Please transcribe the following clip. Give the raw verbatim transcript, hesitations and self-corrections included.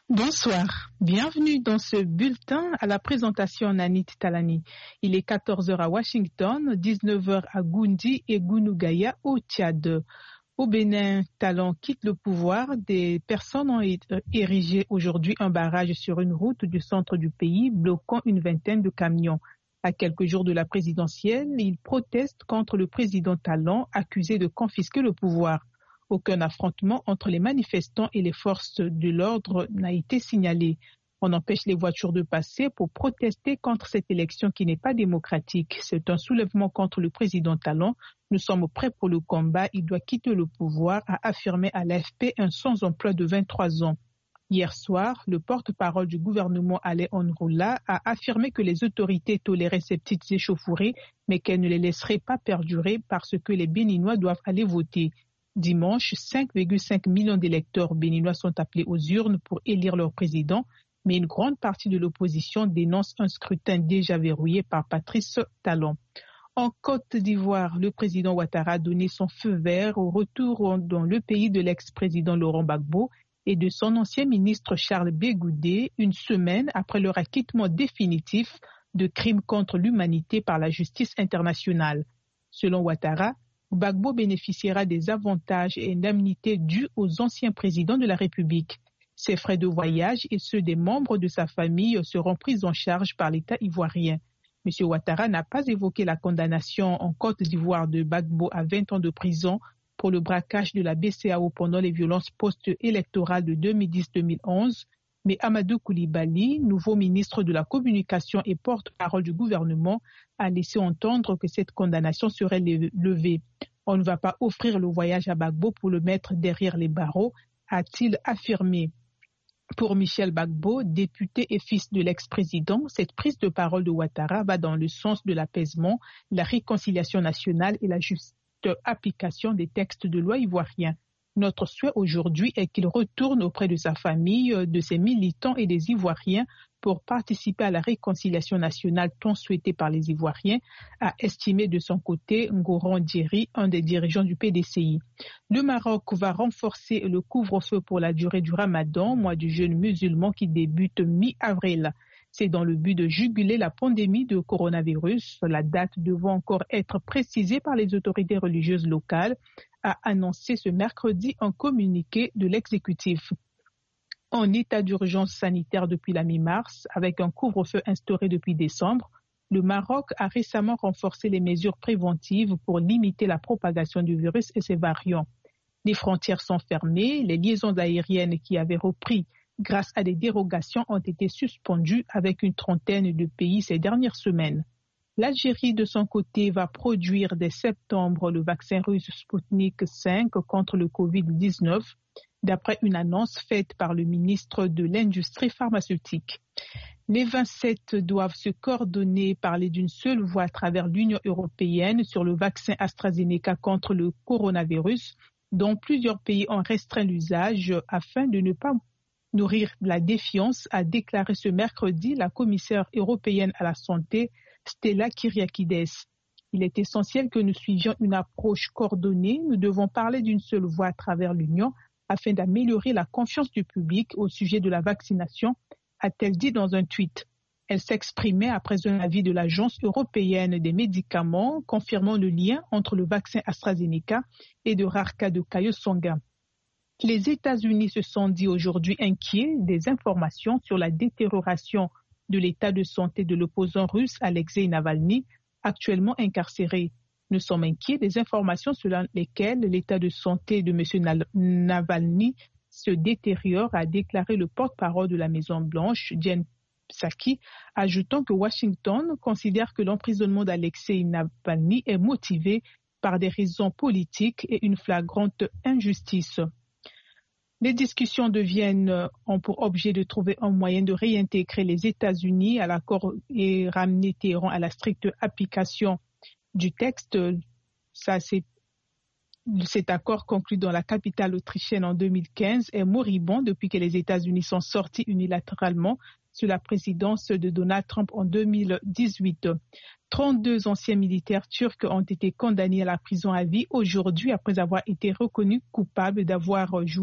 Bonsoir, bienvenue dans ce bulletin à la présentation Nanit Talani. Il est quatorze heures à Washington, dix-neuf heures à Goundi et Gounugaya au Tchad. Au Bénin, Talon quitte le pouvoir. Des personnes ont érigé aujourd'hui un barrage sur une route du centre du pays, bloquant une vingtaine de camions. À quelques jours de la présidentielle, ils protestent contre le président Talon, accusé de confisquer le pouvoir. Aucun affrontement entre les manifestants et les forces de l'ordre n'a été signalé. On empêche les voitures de passer pour protester contre cette élection qui n'est pas démocratique. C'est un soulèvement contre le président Talon. Nous sommes prêts pour le combat. Il doit quitter le pouvoir, a affirmé à l'A F P un sans-emploi de vingt-trois ans. Hier soir, le porte-parole du gouvernement, Alain Onroula, a affirmé que les autorités toléraient ces petites échauffourées, mais qu'elles ne les laisseraient pas perdurer parce que les Béninois doivent aller voter. Dimanche, cinq virgule cinq millions d'électeurs béninois sont appelés aux urnes pour élire leur président, mais une grande partie de l'opposition dénonce un scrutin déjà verrouillé par Patrice Talon. En Côte d'Ivoire, le président Ouattara a donné son feu vert au retour dans le pays de l'ex-président Laurent Gbagbo et de son ancien ministre Charles Bégoudé, une semaine après leur acquittement définitif de crimes contre l'humanité par la justice internationale. Selon Ouattara, Gbagbo bénéficiera des avantages et indemnités dus aux anciens présidents de la République. Ses frais de voyage et ceux des membres de sa famille seront pris en charge par l'État ivoirien. M. Ouattara n'a pas évoqué la condamnation en Côte d'Ivoire de Gbagbo à vingt ans de prison pour le braquage de la B C A O pendant les violences post-électorales de deux mille dix à deux mille onze, mais Amadou Koulibaly, nouveau ministre de la Communication et porte-parole du gouvernement, a laissé entendre que cette condamnation serait levée. On ne va pas offrir le voyage à Gbagbo pour le mettre derrière les barreaux, a-t-il affirmé. Pour Michel Gbagbo, député et fils de l'ex-président, cette prise de parole de Ouattara va dans le sens de l'apaisement, la réconciliation nationale et la juste application des textes de loi ivoiriens. Notre souhait aujourd'hui est qu'il retourne auprès de sa famille, de ses militants et des Ivoiriens pour participer à la réconciliation nationale tant souhaitée par les Ivoiriens, a estimé de son côté Ngoran Djeri, un des dirigeants du P D C I. Le Maroc va renforcer le couvre-feu pour la durée du Ramadan, mois du jeûne musulman qui débute mi-avril. C'est dans le but de juguler la pandémie de coronavirus. La date devant encore être précisée par les autorités religieuses locales, a annoncé ce mercredi un communiqué de l'exécutif. En état d'urgence sanitaire depuis la mi-mars, avec un couvre-feu instauré depuis décembre, le Maroc a récemment renforcé les mesures préventives pour limiter la propagation du virus et ses variants. Les frontières sont fermées, les liaisons aériennes qui avaient repris grâce à des dérogations ont été suspendues avec une trentaine de pays ces dernières semaines. L'Algérie, de son côté, va produire dès septembre le vaccin russe Sputnik cinq contre le covid dix-neuf, d'après une annonce faite par le ministre de l'Industrie pharmaceutique. Les vingt-sept doivent se coordonner, parler d'une seule voix à travers l'Union européenne sur le vaccin AstraZeneca contre le coronavirus, dont plusieurs pays ont restreint l'usage afin de ne pas nourrir la défiance, a déclaré ce mercredi la commissaire européenne à la santé, Stella Kyriakides. Il est essentiel que nous suivions une approche coordonnée. Nous devons parler d'une seule voix à travers l'Union afin d'améliorer la confiance du public au sujet de la vaccination, a-t-elle dit dans un tweet. Elle s'exprimait après un avis de l'Agence européenne des médicaments confirmant le lien entre le vaccin AstraZeneca et de rares cas de caillots sanguins. Les États-Unis se sont dit aujourd'hui inquiets des informations sur la détérioration de l'état de santé de l'opposant russe Alexei Navalny, actuellement incarcéré. Nous sommes inquiets des informations selon lesquelles l'état de santé de M. Navalny se détériore, a déclaré le porte-parole de la Maison-Blanche, Jen Psaki, ajoutant que Washington considère que l'emprisonnement d'Alexei Navalny est motivé par des raisons politiques et une flagrante injustice. Les discussions deviennent, ont pour objet de trouver un moyen de réintégrer les États-Unis à l'accord et ramener Téhéran à la stricte application du texte. Ça, c'est, cet accord conclu dans la capitale autrichienne en deux mille quinze est moribond depuis que les États-Unis sont sortis unilatéralement sous la présidence de Donald Trump en deux mille dix-huit. trente-deux anciens militaires turcs ont été condamnés à la prison à vie aujourd'hui après avoir été reconnus coupables d'avoir joué